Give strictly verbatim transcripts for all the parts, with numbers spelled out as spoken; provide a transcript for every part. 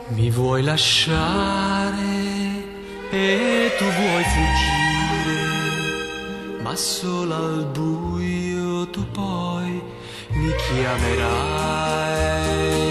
Mi vuoi lasciare e tu vuoi fuggire, ma solo al buio tu poi mi chiamerai.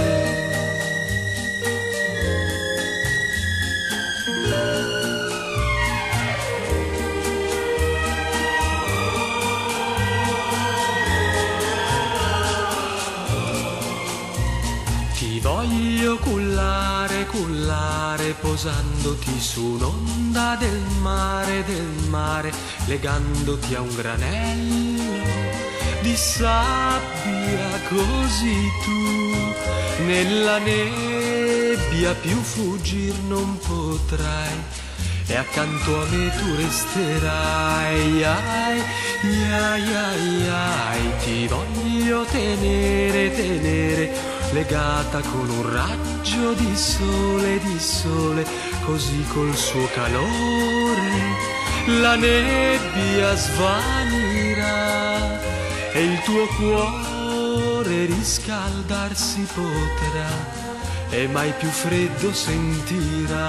Ti voglio cullare, cullare, posandoti su un'onda del mare, del mare, legandoti a un granello di sabbia, così tu nella nebbia più fuggir non potrai, e accanto a me tu resterai. Ai, ai, ai, ai, ti voglio tenere, tenere, legata con un raggio di sole, di sole, così col suo calore la nebbia svanirà e il tuo cuore riscaldarsi potrà e mai più freddo sentirà.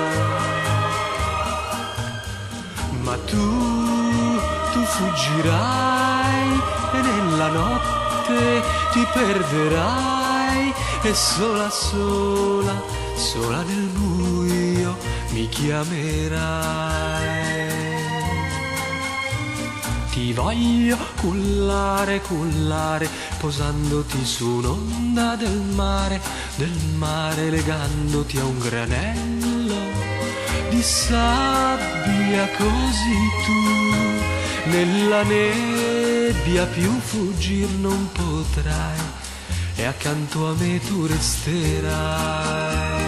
Ma tu, tu fuggirai e nella notte ti perderai e sola, sola, sola nel buio mi chiamerai. Ti voglio cullare, cullare, posandoti su un'onda del mare, del mare, legandoti a un granello di sabbia, così tu nella nebbia più fuggir non potrai e accanto a me tu resterai.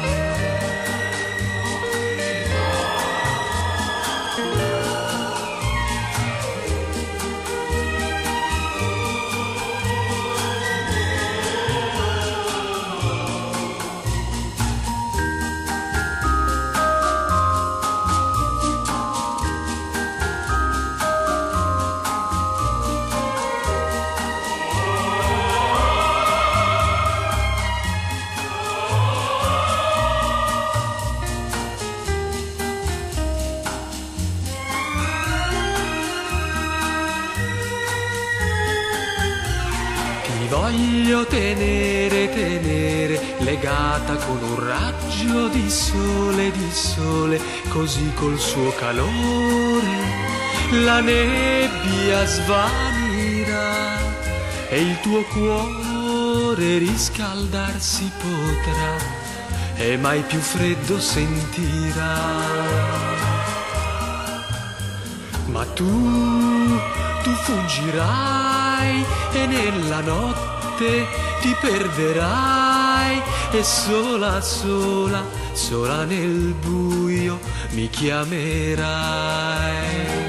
Ti voglio tenere, tenere, legata con un raggio di sole, di sole, così col suo calore la nebbia svanirà e il tuo cuore riscaldarsi potrà e mai più freddo sentirà. Ma tu, tu fuggirai e nella notte ti perderai e sola, sola, sola nel buio mi chiamerai.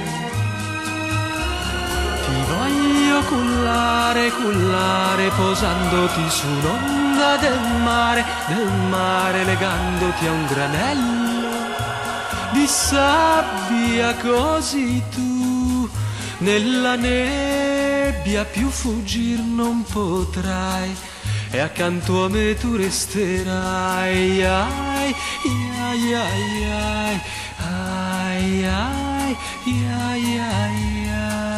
Ti voglio cullare, cullare, posandoti su un'onda del mare, del mare, legandoti a un granello di sabbia, così tu nella nebbia più fuggir non potrai e accanto a me tu resterai. Ai, ai, ai, ai, ai, ai, ai, ai, ai.